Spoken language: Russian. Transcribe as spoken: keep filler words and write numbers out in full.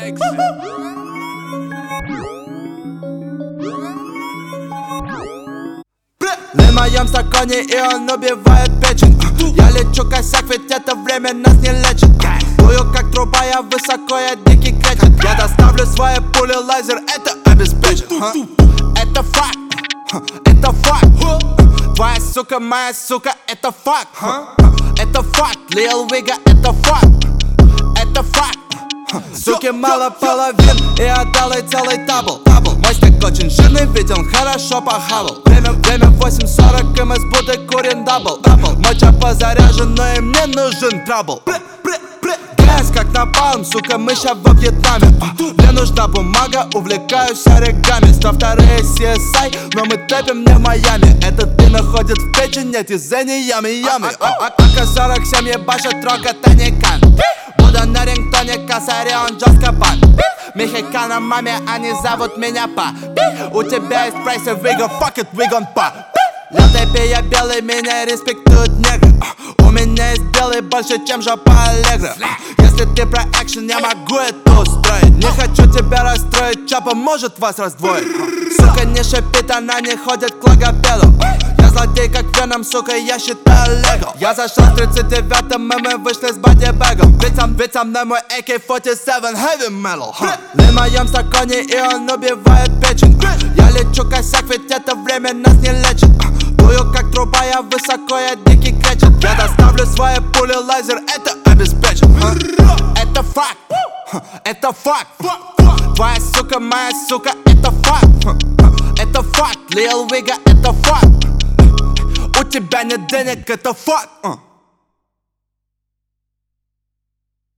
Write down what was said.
В моем стакане, и он убивает печень. Я лечу косяк, ведь это время нас не лечит. Дую как труба, я высоко, я дикий кречет. Я доставлю свои пули, лазер, это обеспечит. Это факт, это факт. Твоя сука, моя сука, это факт. Это факт, Lil Wiga, это факт. Это факт. Суки мало половин, и отдал ей целый табл. Мой стек очень жирный, ведь он хорошо похавал. Время, время восемь сорок, и мы с будой курим дабл. Моча позаряжен, но им не нужен трабл. Грязь как напалм, сука, мы ща во Вьетнаме. Мне нужна бумага, увлекаюсь оригами. Сто вторые си эс ай, но мы тэпим не в Майами. Этот ты находит в печень, эти зэни ями-ями. А ка сорок семь ебашит рок, это не кан. Буду на рингтоне, косаре, он жестко бан. Мexicana, маме, они зовут меня па. У тебя есть прайс, и we gon' fuck it, we gon' pa. На тэпе я белый, меня респектуют негры. У меня есть белый больше, чем жопа Аллегро. Если ты про экшен, я могу это устроить. Не хочу тебя расстроить, чё поможет вас раздвоить. Сука не шипит, она не ходит к логопеду. Я злодей как Веном, сука, я считаю лего. Я зашел с тридцать девятым, и мы вышли с бодибэгом. Ведь сам, ведь со мной мой эй кей сорок семь heavy metal. В моем стакане, и он убивает печень. Я лечу косяк, ведь это время нас не лечит. Дую как труба, я высоко, я дикий кречет. Я доставлю свои пули, лазер, это обеспечит. Это факт, это факт. Твоя сука, моя сука, это факт. Это факт, Lil Wiga, это факт. У тебя нет денег, это факт.